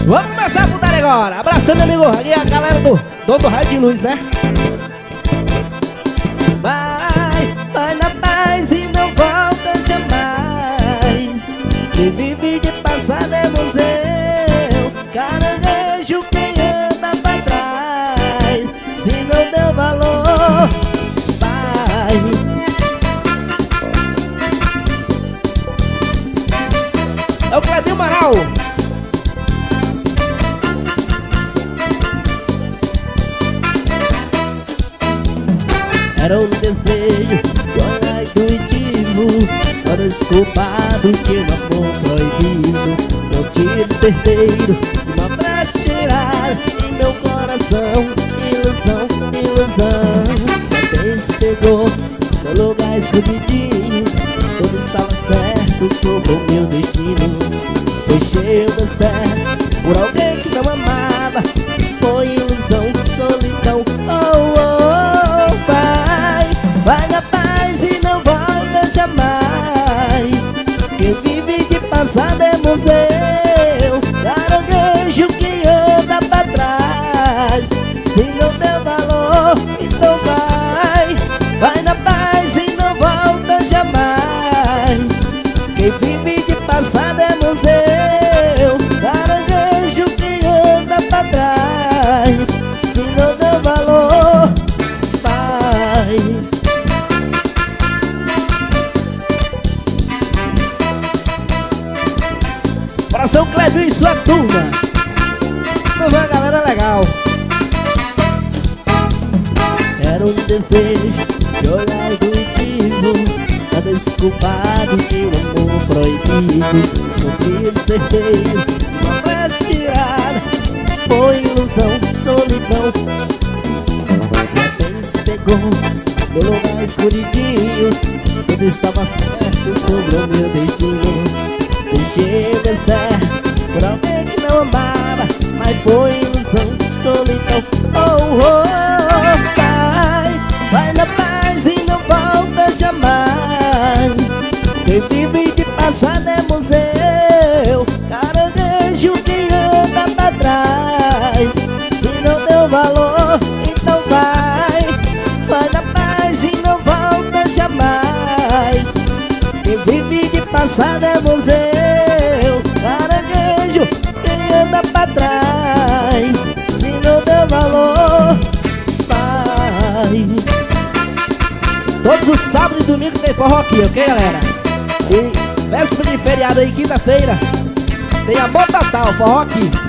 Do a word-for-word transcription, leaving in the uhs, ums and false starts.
Vamos começar a putaria agora. Abraçando, meu amigo. Ali é a galera do Dono Raio de Luz, né? Vai, vai na paz e não volta jamais. Quem vive de passado é museu. Caranguejo quem anda pra trás. Se não deu valor, vai. É o Clebinho Maral. Era um desejo, olhar intuitivo, para o desculpado que no amor proibido. Não tive certeiro, uma prece tirada em meu coração. Ilusão, ilusão. Também se pegou no lugar escondidinho. Tudo estava certo sobre o meu destino. Deixei o meu certo por alguém que não amava. Foi ilusão, solidão, oh, oh, vai. Vai na paz e não volta jamais. Quem vive de passado é museu. Caranguejo que anda pra trás. Se não deu valor, então vai. Vai na paz e não volta jamais. Quem vive de passado é museu. Caranguejo que anda pra trás. Se não deu valor, vai. Coração Clebinho e sua turma. Não vai, galera, legal. Era um desejo de olhar intuitivo, a desculpado de um amor proibido. Não tive certeiro, uma prece tirada. Foi ilusão, solidão. Até se pegou no lugar escuridinho. Tudo estava certo sobre o meu destino. Deixei de certo por alguém que não amava, mas foi ilusão, solidão, oh, oh, vai. Vai na paz e não volta jamais. Quem vive de passado é museu. Caranguejo que anda pra trás. Se não deu valor, então vai. Vai na paz e não volta jamais. Quem vive de passado é museu. Caranguejo quem anda pra trás. Se não deu valor, vai. Todos os sábados e domingos tem forró aqui, ok, galera? E véspera de feriado aí, quinta-feira, tem Amor Total, forró aqui.